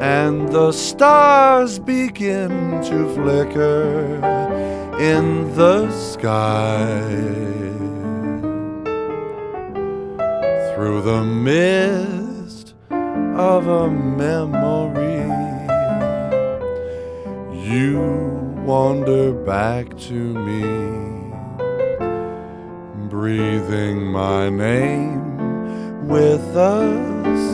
and the stars begin to flicker in the sky. Through the mist of a memory, you wander back to me, breathing my name with a